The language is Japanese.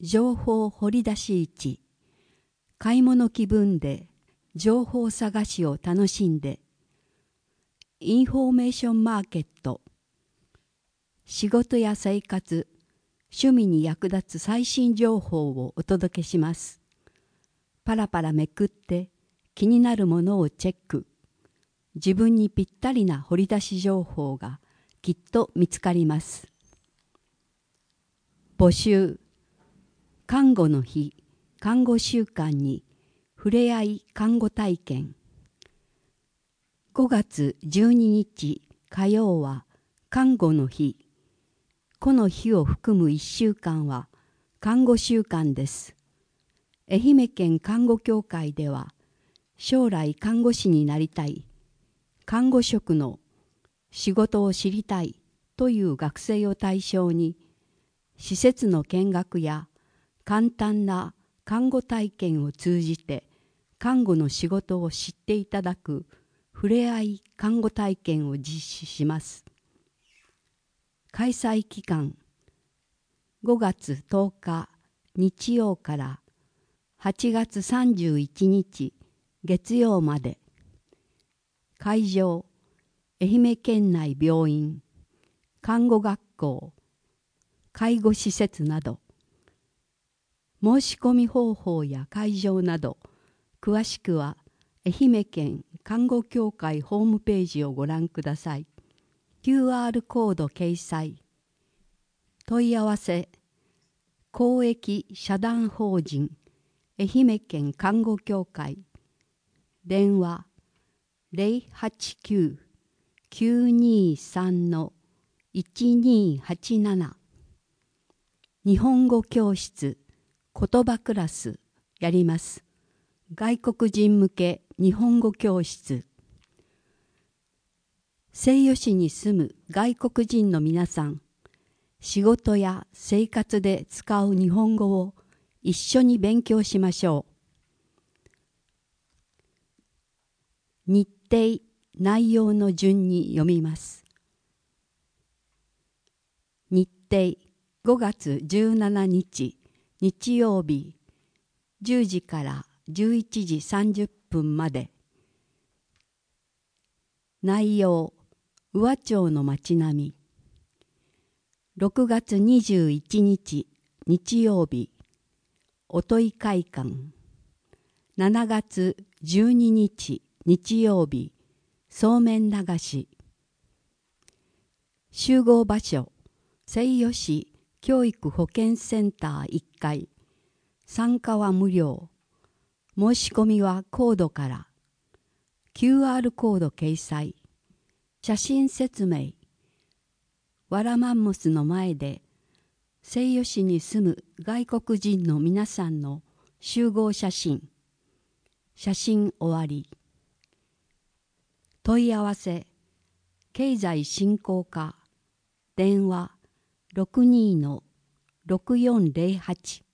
情報掘り出し市。買い物気分で情報探しを楽しんで。インフォメーションマーケット。仕事や生活、趣味に役立つ最新情報をお届けします。パラパラめくって気になるものをチェック。自分にぴったりな掘り出し情報がきっと見つかります。募集。看護の日、看護週間にふれあい看護体験。5月12日火曜は看護の日。この日を含む1週間は看護週間です。愛媛県看護協会では、将来看護師になりたい、看護職の仕事を知りたいという学生を対象に、施設の見学や簡単な看護体験を通じて看護の仕事を知っていただくふれあい看護体験を実施します。開催期間5月10日日曜から8月31日月曜まで。会場愛媛県内病院、看護学校、介護施設など。申し込み方法や会場など詳しくは愛媛県看護協会ホームページをご覧ください。QR コード掲載。問い合わせ公益社団法人愛媛県看護協会。電話 089-923-1287。日本語教室言葉クラスやります。外国人向け日本語教室。西予市に住む外国人の皆さん、仕事や生活で使う日本語を一緒に勉強しましょう。日程、内容の順に読みます。日程、5月17日日曜日10時から11時30分まで。内容、宇和町の町並み。6月21日日曜日音井会館。7月12日日曜日そうめん流し。集合場所西予市教育保健センター1階。参加は無料。申し込みはコードから。QR コード掲載。写真説明。わらマンモスの前で西予市に住む外国人の皆さんの集合写真。写真終わり。問い合わせ経済振興課。電話 62-6408